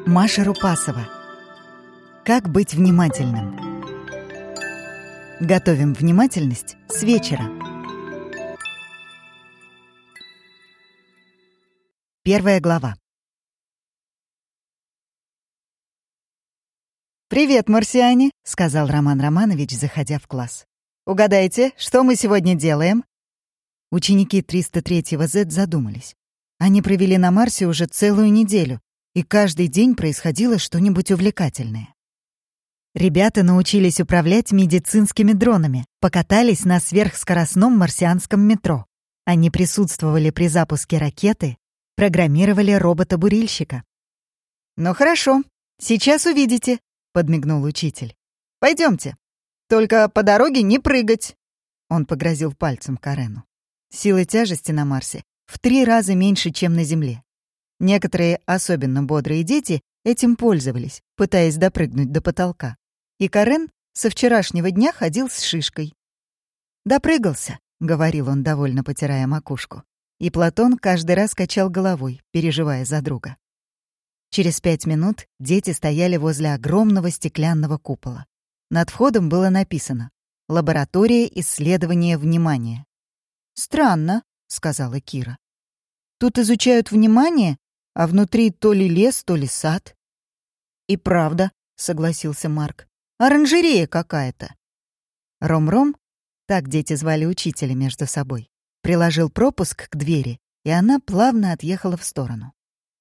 Маша Рупасова. Как быть внимательным? Готовим внимательность с вечера. Первая глава. «Привет, марсиане», — сказал Роман Романович, заходя в класс. «Угадайте, что мы сегодня делаем?» Ученики 303-го Z задумались. Они провели на Марсе уже целую неделю, и каждый день происходило что-нибудь увлекательное. Ребята научились управлять медицинскими дронами, покатались на сверхскоростном марсианском метро. Они присутствовали при запуске ракеты, программировали робота-бурильщика. «Ну хорошо, сейчас увидите», — подмигнул учитель. «Пойдемте. Только по дороге не прыгать», — он погрозил пальцем Карену. Силы тяжести на Марсе в 3 раза меньше, чем на Земле. Некоторые, особенно бодрые дети, этим пользовались, пытаясь допрыгнуть до потолка. И Карен со вчерашнего дня ходил с шишкой. «Допрыгался», — говорил он, довольно потирая макушку. И Платон каждый раз качал головой, переживая за друга. Через 5 минут дети стояли возле огромного стеклянного купола. Над входом было написано «Лаборатория исследования внимания». «Странно», — сказала Кира. «Тут изучают внимание, а внутри то ли лес, то ли сад». «И правда», — согласился Марк, — «оранжерея какая-то». Ром-Ром, так дети звали учителя между собой, приложил пропуск к двери, и она плавно отъехала в сторону.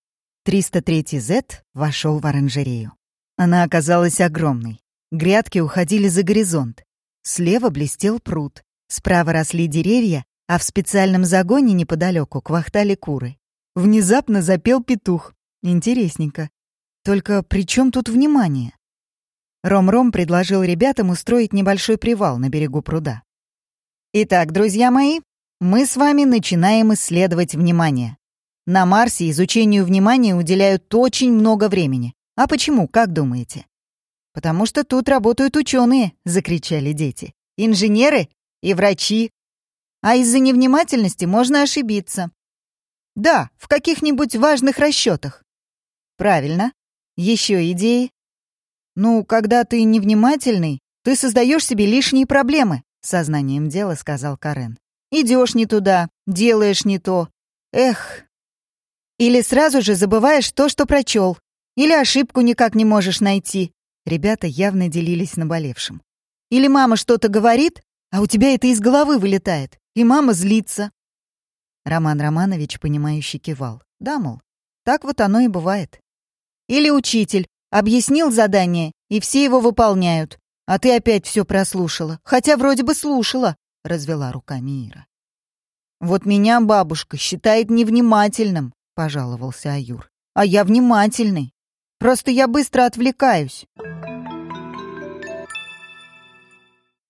303-й Z вошел в оранжерею. Она оказалась огромной. Грядки уходили за горизонт. Слева блестел пруд, справа росли деревья, а в специальном загоне неподалеку квахтали куры. Внезапно запел петух. Интересненько. Только при чем тут внимание? Ром-Ром предложил ребятам устроить небольшой привал на берегу пруда. «Итак, друзья мои, мы с вами начинаем исследовать внимание. На Марсе изучению внимания уделяют очень много времени. А почему, как думаете?» «Потому что тут работают ученые», — закричали дети. «Инженеры и врачи. А из-за невнимательности можно ошибиться». «Да, в каких-нибудь важных расчетах». «Правильно. Еще идеи?» «Ну, когда ты невнимательный, ты создаешь себе лишние проблемы», — сознанием дела сказал Карен. «Идешь не туда, делаешь не то. Эх. Или сразу же забываешь то, что прочел. Или ошибку никак не можешь найти». Ребята явно делились наболевшим. «Или мама что-то говорит, а у тебя это из головы вылетает, и мама злится». Роман Романович, понимающе кивал. Да, мол, так вот оно и бывает. «Или учитель объяснил задание, и все его выполняют, а ты опять все прослушала, хотя вроде бы слушала», — развела руками Ира. «Вот меня бабушка считает невнимательным», — пожаловался Аюр. «А я внимательный. Просто я быстро отвлекаюсь».